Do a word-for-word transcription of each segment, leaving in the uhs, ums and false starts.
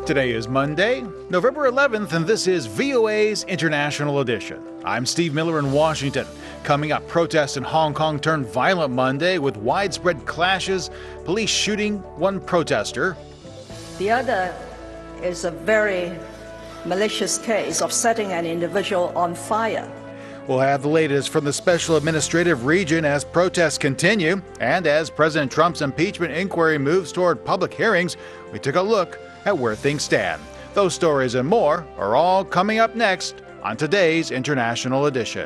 Today is Monday, November eleventh, and this is V O A's International Edition. I'm Steve Miller in Washington. Coming up, protests in Hong Kong turned violent Monday with widespread clashes, police shooting one protester. The other is a very malicious case of setting an individual on fire. We'll have the latest from the Special Administrative Region as protests continue, and as President Trump's impeachment inquiry moves toward public hearings, we took a look at where things stand. Those stories and more are all coming up next on today's International Edition.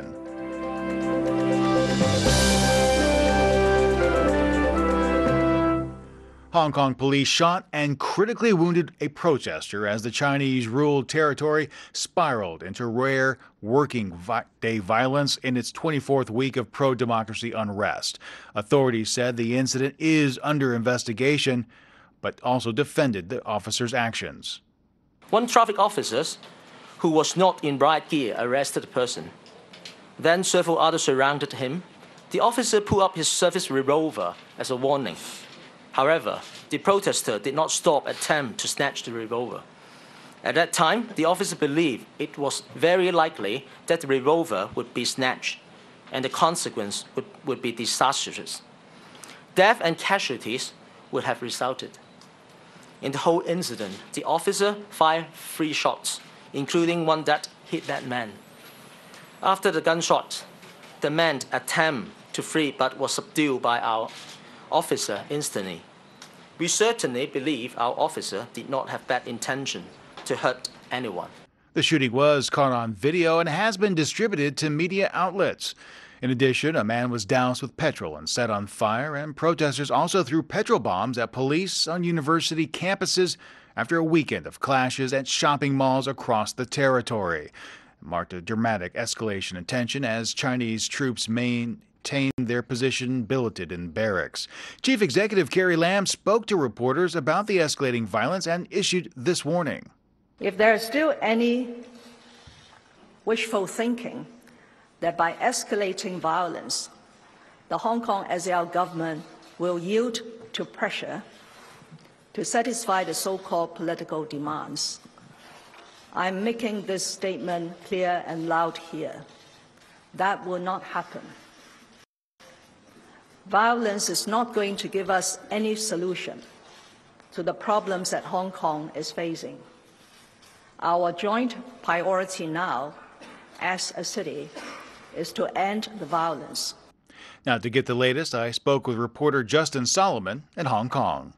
Hong Kong police shot and critically wounded a protester as the Chinese-ruled territory spiraled into rare working day violence in its twenty-fourth week of pro-democracy unrest. Authorities said the incident is under investigation, but also defended the officer's actions. One traffic officer who was not in riot gear arrested the person. Then several others surrounded him. The officer pulled up his service revolver as a warning. However, the protester did not stop attempt to snatch the revolver. At that time, the officer believed it was very likely that the revolver would be snatched, and the consequence would, would be disastrous. Death and casualties would have resulted. In the whole incident, the officer fired three shots, including one that hit that man. After the gunshot, the man attempted to flee but was subdued by our officer instantly. We certainly believe our officer did not have bad intention to hurt anyone. The shooting was caught on video and has been distributed to media outlets. In addition, a man was doused with petrol and set on fire, and protesters also threw petrol bombs at police on university campuses after a weekend of clashes at shopping malls across the territory. It marked a dramatic escalation in tension as Chinese troops maintained their position billeted in barracks. Chief Executive Carrie Lam spoke to reporters about the escalating violence and issued this warning. If there is still any wishful thinking that by escalating violence, the Hong Kong S A R government will yield to pressure to satisfy the so-called political demands, I'm making this statement clear and loud here. That will not happen. Violence is not going to give us any solution to the problems that Hong Kong is facing. Our joint priority now, as a city, is to end the violence. Now, to get the latest, I spoke with reporter Justin Solomon in Hong Kong.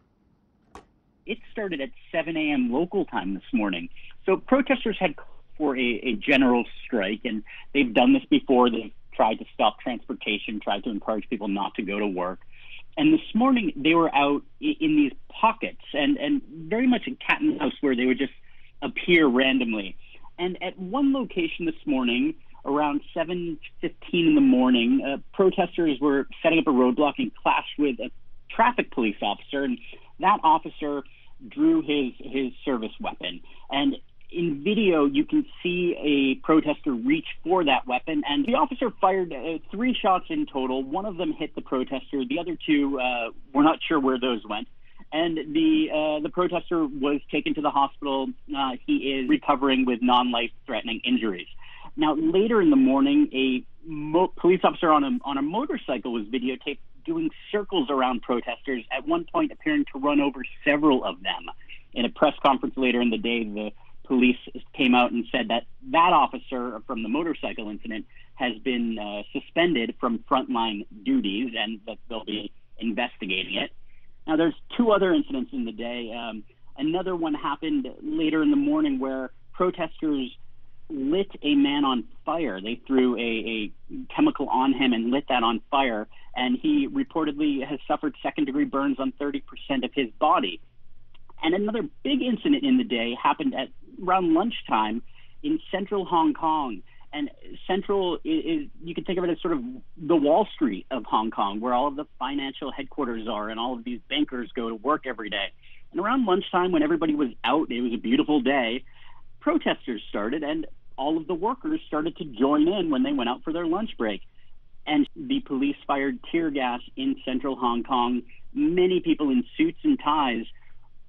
It started at seven a.m. local time this morning. So protesters had called for a, a general strike, and they've done this before. They've tried to stop transportation, tried to encourage people not to go to work. And this morning, they were out in these pockets, and, and very much a cat and mouse where they would just appear randomly. And at one location this morning, around seven fifteen in the morning, uh, protesters were setting up a roadblock and clashed with a traffic police officer, and that officer drew his, his service weapon. And in video, you can see a protester reach for that weapon, and the officer fired uh, three shots in total. One of them hit the protester. The other two, uh, we're not sure where those went. And the uh, the protester was taken to the hospital. Uh, he is recovering with non-life-threatening injuries. Now, later in the morning, a mo- police officer on a on a motorcycle was videotaped doing circles around protesters, at one point appearing to run over several of them. In a press conference later in the day, the police came out and said that that officer from the motorcycle incident has been uh, suspended from frontline duties and that they'll be investigating it. Now, there's two other incidents in the day. Um, another one happened later in the morning where protesters lit a man on fire. They threw a, a chemical on him and lit that on fire, and he reportedly has suffered second-degree burns on thirty percent of his body. And another big incident in the day happened at around lunchtime in central Hong Kong. And Central is, is, you can think of it as sort of the Wall Street of Hong Kong, where all of the financial headquarters are and all of these bankers go to work every day. And around lunchtime, when everybody was out, it was a beautiful day, protesters started, and all of the workers started to join in when they went out for their lunch break. And the police fired tear gas in central Hong Kong. Many people in suits and ties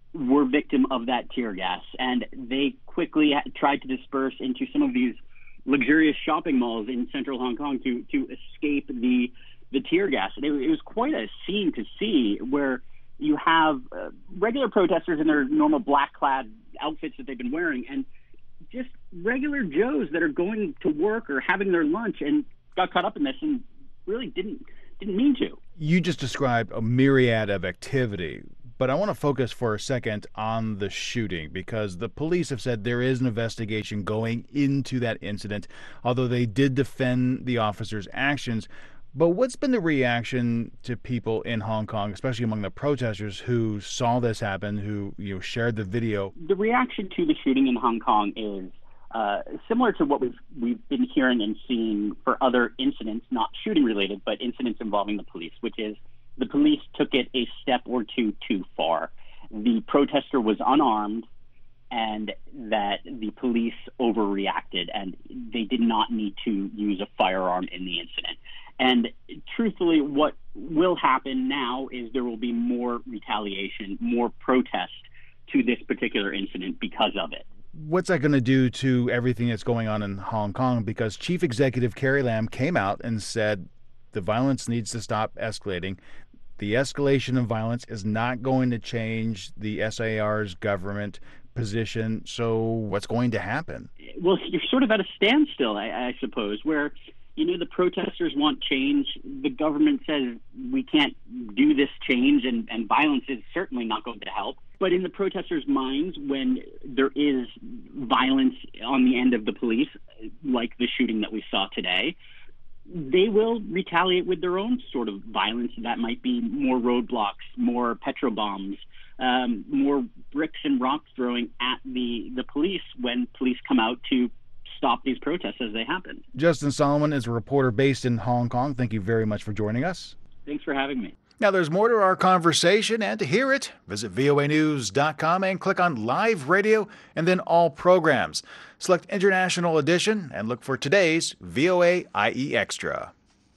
were victim of that tear gas, and they quickly tried to disperse into some of these luxurious shopping malls in central Hong Kong to to escape the the tear gas. And it, it was quite a scene to see, where you have uh, regular protesters in their normal black-clad outfits that they've been wearing, and just regular Joes that are going to work or having their lunch and got caught up in this and really didn't didn't mean to. You just described a myriad of activity, but I want to focus for a second on the shooting, because the police have said there is an investigation going into that incident, although they did defend the officer's actions. But what's been the reaction to people in Hong Kong, especially among the protesters who saw this happen, who you know shared the video? The reaction to the shooting in Hong Kong is uh, similar to what we've we've been hearing and seeing for other incidents, not shooting related, but incidents involving the police, which is the police took it a step or two too far. The protester was unarmed, and that the police overreacted, and they did not need to use a firearm in the incident. And truthfully, what will happen now is there will be more retaliation, more protest to this particular incident because of it. What's that going to do to everything that's going on in Hong Kong? Because Chief Executive Carrie Lam came out and said the violence needs to stop escalating. The escalation of violence is not going to change the S A R's government position. So what's going to happen? Well, you're sort of at a standstill, I, I suppose, where, you know, the protesters want change. The government says we can't do this change, and, and violence is certainly not going to help. But in the protesters' minds, when there is violence on the end of the police, like the shooting that we saw today, they will retaliate with their own sort of violence. That might be more roadblocks, more petrol bombs, um, more bricks and rocks throwing at the, the police when police come out to stop these protests as they happen. Justin Solomon is a reporter based in Hong Kong. Thank you very much for joining us. Thanks for having me. Now, there's more to our conversation, and to hear it, visit V O A news dot com and click on Live Radio and then All Programs. Select International Edition and look for today's V O A I E Extra.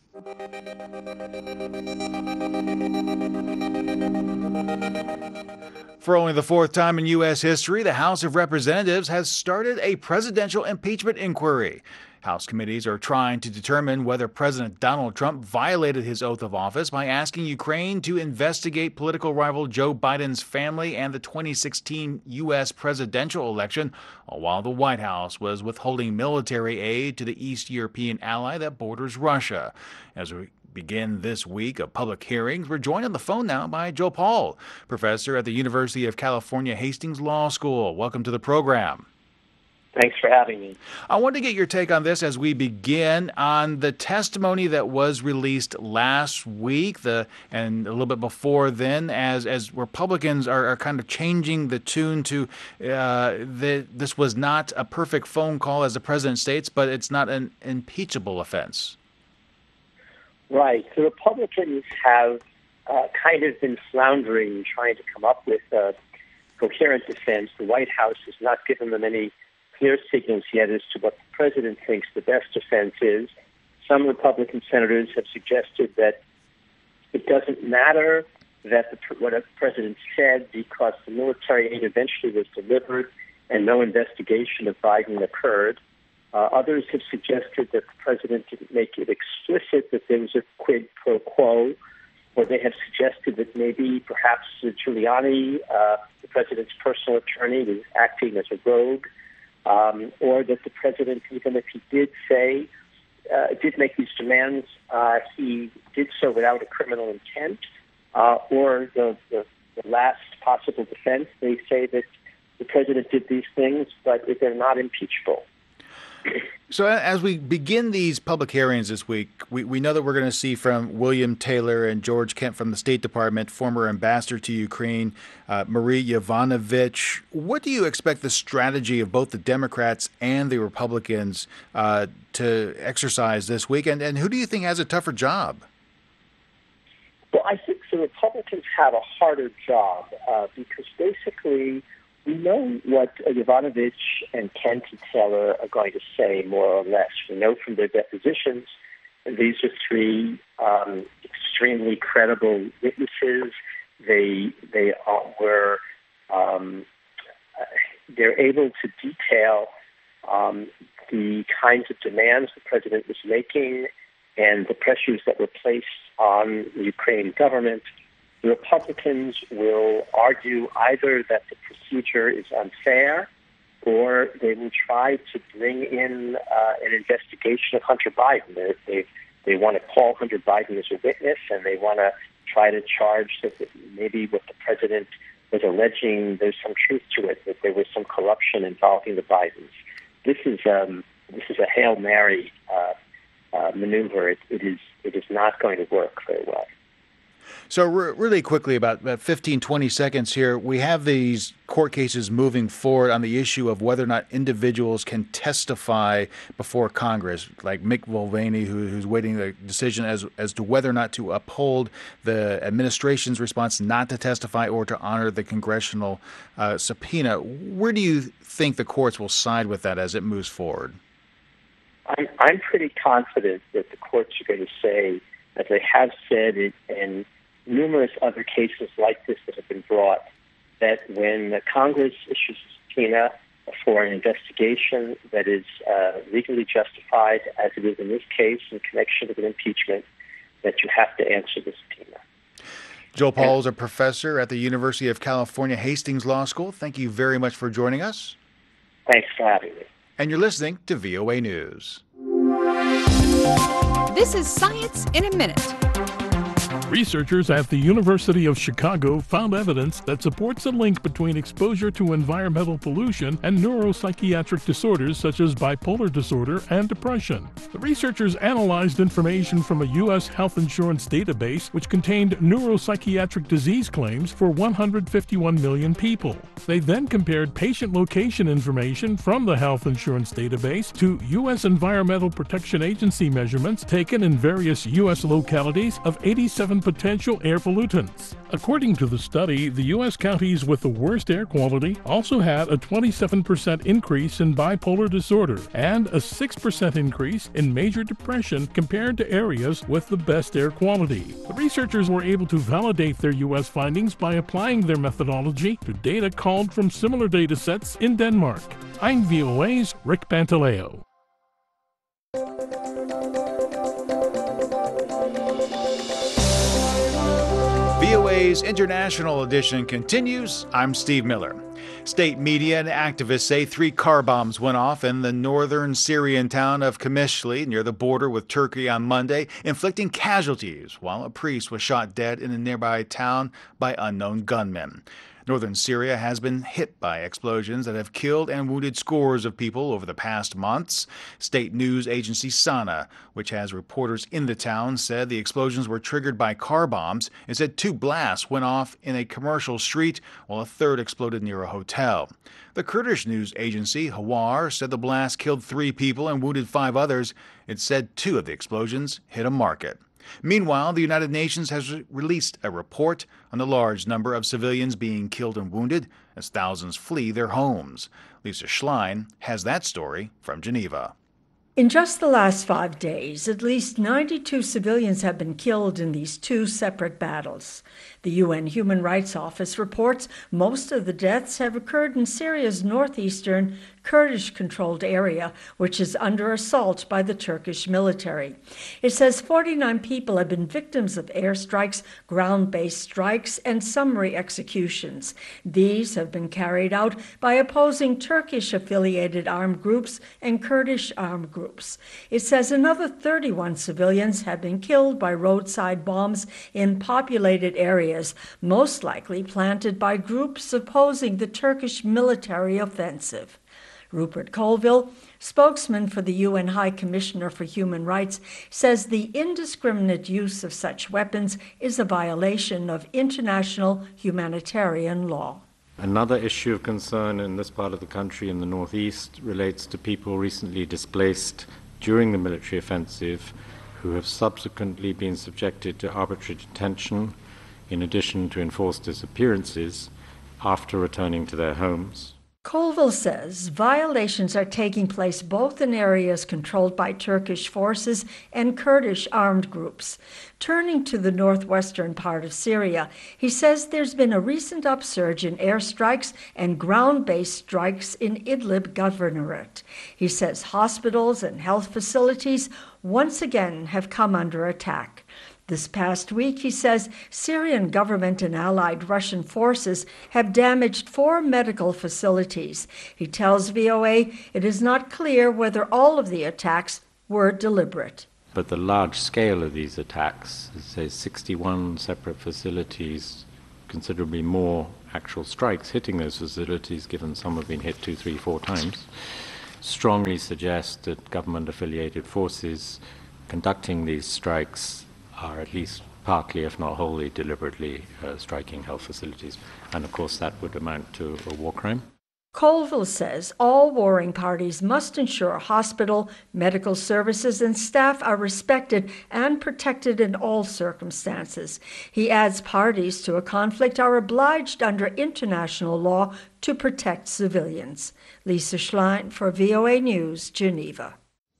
For only the fourth time in U S history, the House of Representatives has started a presidential impeachment inquiry. House committees are trying to determine whether President Donald Trump violated his oath of office by asking Ukraine to investigate political rival Joe Biden's family and the twenty sixteen U S presidential election, while the White House was withholding military aid to the East European ally that borders Russia. As we begin this week of public hearings, we're joined on the phone now by Joe Paul, professor at the University of California, Hastings Law School. Welcome to the program. Thanks for having me. I want to get your take on this as we begin on the testimony that was released last week, the and a little bit before then, as as Republicans are, are kind of changing the tune to uh, that this was not a perfect phone call, as the president states, but it's not an impeachable offense. Right. The Republicans have uh, kind of been floundering, trying to come up with a coherent defense. The White House has not given them any clear signals yet as to what the president thinks the best defense is. Some Republican senators have suggested that it doesn't matter that the, what the president said because the military aid eventually was delivered and no investigation of Biden occurred. Uh, others have suggested that the president didn't make it explicit that there was a quid pro quo, or they have suggested that maybe perhaps Giuliani, uh, the president's personal attorney, was acting as a rogue. Um, or that the president, even if he did say, uh, did make these demands, uh, he did so without a criminal intent. Uh, or the, the, the last possible defense, they say that the president did these things, but they're not impeachable. So as we begin these public hearings this week, we, we know that we're going to see from William Taylor and George Kent from the State Department, former ambassador to Ukraine, uh, Marie Yovanovitch. What do you expect the strategy of both the Democrats and the Republicans uh, to exercise this week? And, and who do you think has a tougher job? Well, I think the Republicans have a harder job uh, because basically we know what Yovanovitch and Kent and Taylor are going to say, more or less. We know from their depositions, and these are three um, extremely credible witnesses. They they uh, were um, they're able to detail um, the kinds of demands the president was making and the pressures that were placed on the Ukrainian government. The Republicans will argue either that the procedure is unfair, or they will try to bring in uh, an investigation of Hunter Biden. They, they, they want to call Hunter Biden as a witness, and they want to try to charge that maybe what the president was alleging, there's some truth to it, that there was some corruption involving the Bidens. This is um, this is a Hail Mary uh, uh, maneuver. It, it is it is not going to work very well. So re- really quickly, about, about fifteen, twenty seconds here, we have these court cases moving forward on the issue of whether or not individuals can testify before Congress, like Mick Mulvaney, who, who's waiting a decision as, as to whether or not to uphold the administration's response not to testify or to honor the congressional uh, subpoena. Where do you think the courts will side with that as it moves forward? I'm, I'm pretty confident that the courts are going to say, as they have said it in numerous other cases like this that have been brought, that when the Congress issues a subpoena for an investigation that is uh, legally justified, as it is in this case in connection with an impeachment, that you have to answer the subpoena. Joel Paul is a professor at the University of California, Hastings Law School. Thank you very much for joining us. Thanks for having me. And you're listening to V O A News. This is Science in a Minute. Researchers at the University of Chicago found evidence that supports a link between exposure to environmental pollution and neuropsychiatric disorders such as bipolar disorder and depression. The researchers analyzed information from a U S health insurance database which contained neuropsychiatric disease claims for one hundred fifty-one million people. They then compared patient location information from the health insurance database to U S Environmental Protection Agency measurements taken in various U S localities of eighty-seven potential air pollutants. According to the study, the U S counties with the worst air quality also had a twenty-seven percent increase in bipolar disorder and a six percent increase in major depression compared to areas with the best air quality. The researchers were able to validate their U S findings by applying their methodology to data culled from similar data sets in Denmark. I'm V O A's Rick Pantaleo. V O A's International Edition continues. I'm Steve Miller. State media and activists say three car bombs went off in the northern Syrian town of Qamishli near the border with Turkey on Monday, inflicting casualties, while a priest was shot dead in a nearby town by unknown gunmen. Northern Syria has been hit by explosions that have killed and wounded scores of people over the past months. State news agency Sana, which has reporters in the town, said the explosions were triggered by car bombs and said two blasts went off in a commercial street while a third exploded near a hotel. The Kurdish news agency Hawar said the blast killed three people and wounded five others. It said two of the explosions hit a market. Meanwhile, the United Nations has re- released a report on the large number of civilians being killed and wounded as thousands flee their homes. Lisa Schlein has that story from Geneva. In just the last five days, at least ninety-two civilians have been killed in these two separate battles. The U N Human Rights Office reports most of the deaths have occurred in Syria's northeastern Kurdish-controlled area, which is under assault by the Turkish military. It says forty-nine people have been victims of airstrikes, ground-based strikes, and summary executions. These have been carried out by opposing Turkish-affiliated armed groups and Kurdish armed groups. It says another thirty-one civilians have been killed by roadside bombs in populated areas, most likely planted by groups opposing the Turkish military offensive. Rupert Colville, spokesman for the U N High Commissioner for Human Rights, says the indiscriminate use of such weapons is a violation of international humanitarian law. Another issue of concern in this part of the country in the northeast relates to people recently displaced during the military offensive who have subsequently been subjected to arbitrary detention in addition to enforced disappearances after returning to their homes. Colville says violations are taking place both in areas controlled by Turkish forces and Kurdish armed groups. Turning to the northwestern part of Syria, he says there's been a recent upsurge in airstrikes and ground-based strikes in Idlib governorate. He says hospitals and health facilities once again have come under attack. This past week, he says, Syrian government and allied Russian forces have damaged four medical facilities. He tells V O A it is not clear whether all of the attacks were deliberate. But the large scale of these attacks, say sixty-one separate facilities, considerably more actual strikes hitting those facilities, given some have been hit two, three, four times, strongly suggest that government-affiliated forces conducting these strikes are at least partly, if not wholly, deliberately uh, striking health facilities. And of course that would amount to a war crime. Colville says all warring parties must ensure hospital, medical services, and staff are respected and protected in all circumstances. He adds parties to a conflict are obliged under international law to protect civilians. Lisa Schlein for V O A News, Geneva.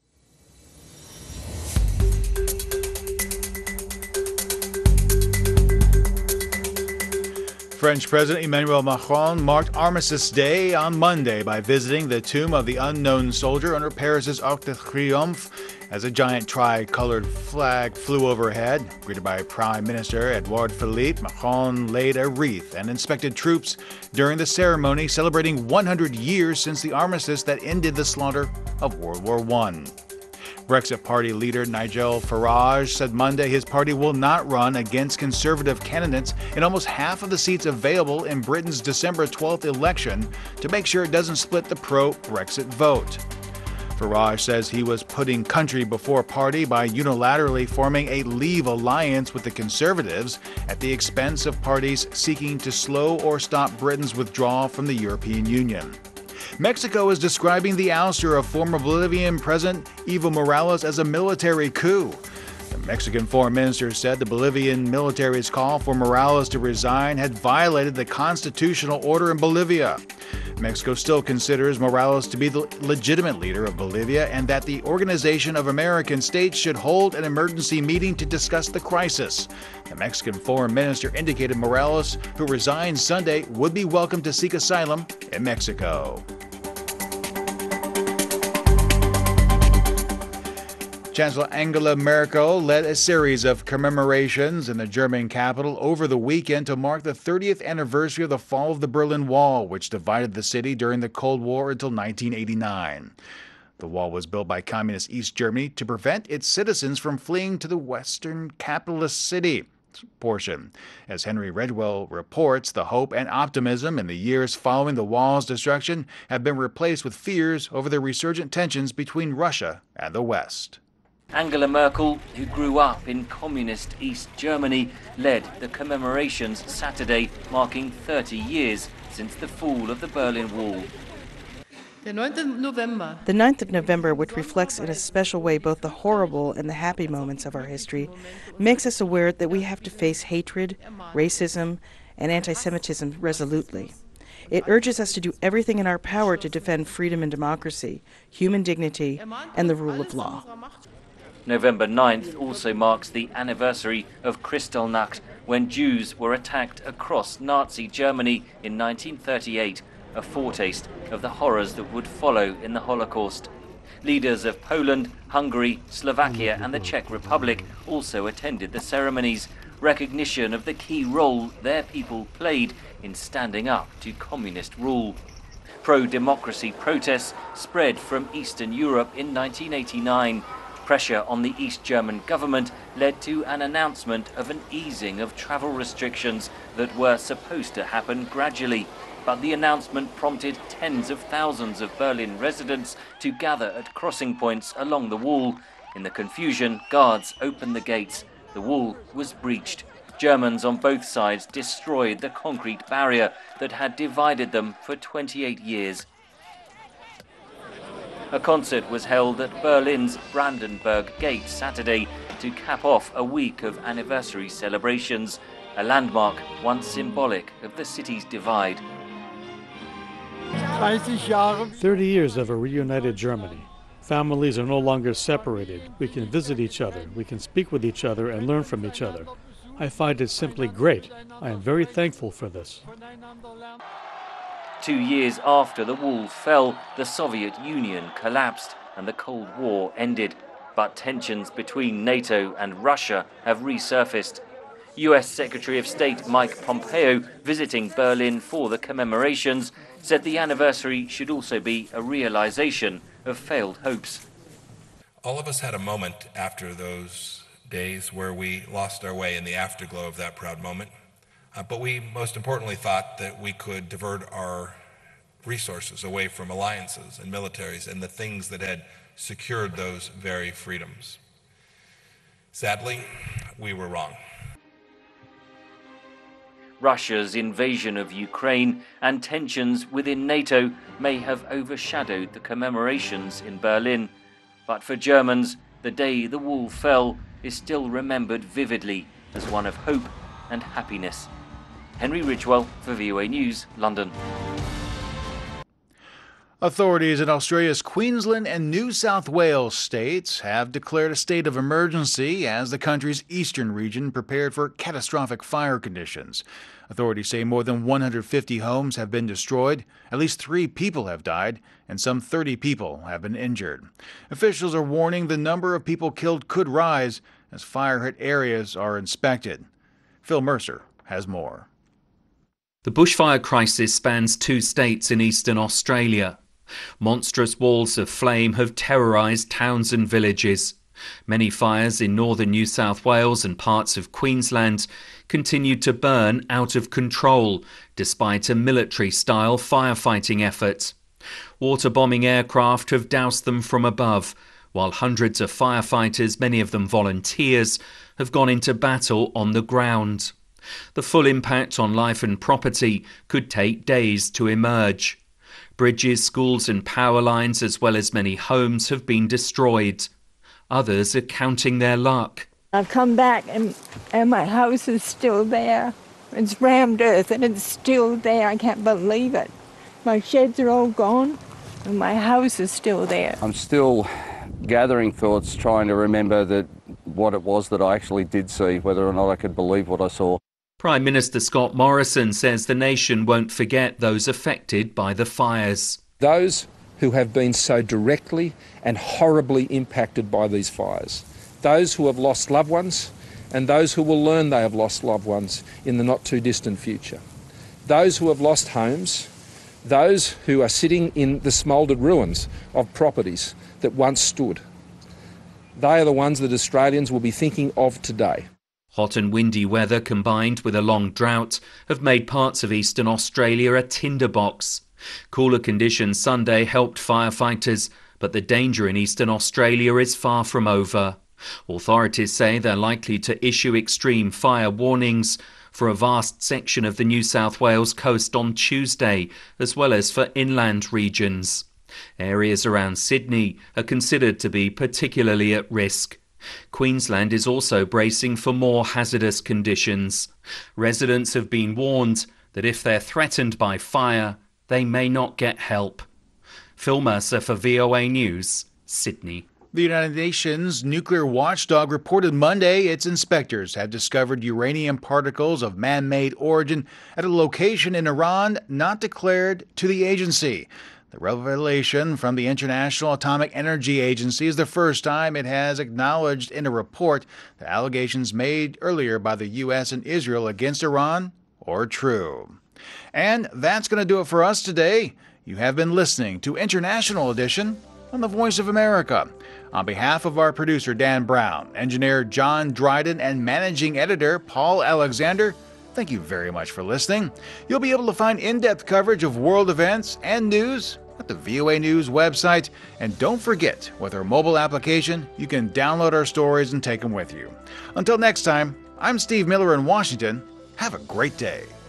French President Emmanuel Macron marked Armistice Day on Monday by visiting the tomb of the unknown soldier under Paris's Arc de Triomphe as a giant tri-colored flag flew overhead. Greeted by Prime Minister Edouard Philippe, Macron laid a wreath and inspected troops during the ceremony celebrating one hundred years since the armistice that ended the slaughter of World War One. Brexit Party leader Nigel Farage said Monday his party will not run against Conservative candidates in almost half of the seats available in Britain's December twelfth election to make sure it doesn't split the pro-Brexit vote. Farage says he was putting country before party by unilaterally forming a Leave alliance with the Conservatives at the expense of parties seeking to slow or stop Britain's withdrawal from the European Union. Mexico is describing the ouster of former Bolivian President Evo Morales as a military coup. The Mexican foreign minister said the Bolivian military's call for Morales to resign had violated the constitutional order in Bolivia. Mexico still considers Morales to be the legitimate leader of Bolivia and that the Organization of American States should hold an emergency meeting to discuss the crisis. The Mexican foreign minister indicated Morales, who resigned Sunday, would be welcome to seek asylum in Mexico. Chancellor Angela Merkel led a series of commemorations in the German capital over the weekend to mark the thirtieth anniversary of the fall of the Berlin Wall, which divided the city during the Cold War until nineteen eighty-nine. The wall was built by Communist East Germany to prevent its citizens from fleeing to the Western capitalist city portion. As Henry Redwell reports, the hope and optimism in the years following the wall's destruction have been replaced with fears over the resurgent tensions between Russia and the West. Angela Merkel, who grew up in communist East Germany, led the commemorations Saturday, marking thirty years since the fall of the Berlin Wall. The ninth of November, which reflects in a special way both the horrible and the happy moments of our history, makes us aware that we have to face hatred, racism, and anti-Semitism resolutely. It urges us to do everything in our power to defend freedom and democracy, human dignity, and the rule of law. November ninth also marks the anniversary of Kristallnacht, when Jews were attacked across Nazi Germany in nineteen thirty-eight, a foretaste of the horrors that would follow in the Holocaust. Leaders of Poland, Hungary, Slovakia and the Czech Republic also attended the ceremonies, recognition of the key role their people played in standing up to communist rule. Pro-democracy protests spread from Eastern Europe in nineteen eighty-nine. Pressure on the East German government led to an announcement of an easing of travel restrictions that were supposed to happen gradually. But the announcement prompted tens of thousands of Berlin residents to gather at crossing points along the wall. In the confusion, guards opened the gates. The wall was breached. Germans on both sides destroyed the concrete barrier that had divided them for twenty-eight years. A concert was held at Berlin's Brandenburg Gate Saturday to cap off a week of anniversary celebrations, a landmark once symbolic of the city's divide. thirty years of a reunited Germany. Families are no longer separated. We can visit each other, we can speak with each other and learn from each other. I find it simply great. I am very thankful for this. Two years after the wall fell, the Soviet Union collapsed and the Cold War ended. But tensions between NATO and Russia have resurfaced. U S Secretary of State Mike Pompeo, visiting Berlin for the commemorations, said the anniversary should also be a realization of failed hopes. All of us had a moment after those days where we lost our way in the afterglow of that proud moment. Uh, but we most importantly thought that we could divert our resources away from alliances and militaries and the things that had secured those very freedoms. Sadly, we were wrong. Russia's invasion of Ukraine and tensions within NATO may have overshadowed the commemorations in Berlin. But for Germans, the day the wall fell is still remembered vividly as one of hope and happiness. Henry Ridgewell for V O A News, London. Authorities in Australia's Queensland and New South Wales states have declared a state of emergency as the country's eastern region prepared for catastrophic fire conditions. Authorities say more than one hundred fifty homes have been destroyed, at least three people have died, and some thirty people have been injured. Officials are warning the number of people killed could rise as fire-hit areas are inspected. Phil Mercer has more. The bushfire crisis spans two states in eastern Australia. Monstrous walls of flame have terrorised towns and villages. Many fires in northern New South Wales and parts of Queensland continued to burn out of control, despite a military-style firefighting effort. Water-bombing aircraft have doused them from above, while hundreds of firefighters, many of them volunteers, have gone into battle on the ground. The full impact on life and property could take days to emerge. Bridges, schools and power lines, as well as many homes, have been destroyed. Others are counting their luck. I've come back and, and my house is still there. It's rammed earth and it's still there. I can't believe it. My sheds are all gone and my house is still there. I'm still gathering thoughts, trying to remember that what it was that I actually did see, whether or not I could believe what I saw. Prime Minister Scott Morrison says the nation won't forget those affected by the fires. Those who have been so directly and horribly impacted by these fires, those who have lost loved ones and those who will learn they have lost loved ones in the not too distant future, those who have lost homes, those who are sitting in the smouldered ruins of properties that once stood. They are the ones that Australians will be thinking of today. Hot and windy weather combined with a long drought have made parts of eastern Australia a tinderbox. Cooler conditions Sunday helped firefighters, but the danger in eastern Australia is far from over. Authorities say they're likely to issue extreme fire warnings for a vast section of the New South Wales coast on Tuesday, as well as for inland regions. Areas around Sydney are considered to be particularly at risk. Queensland is also bracing for more hazardous conditions. Residents have been warned that if they're threatened by fire, they may not get help. Phil Mercer for V O A News, Sydney. The United Nations nuclear watchdog reported Monday its inspectors have discovered uranium particles of man-made origin at a location in Iran not declared to the agency. The revelation from the International Atomic Energy Agency is the first time it has acknowledged in a report the allegations made earlier by the U S and Israel against Iran are true. And that's going to do it for us today. You have been listening to International Edition on the Voice of America. On behalf of our producer Dan Brown, engineer John Dryden, and managing editor Paul Alexander, thank you very much for listening. You'll be able to find in-depth coverage of world events and news at the V O A News website. And don't forget, with our mobile application, you can download our stories and take them with you. Until next time, I'm Steve Miller in Washington. Have a great day.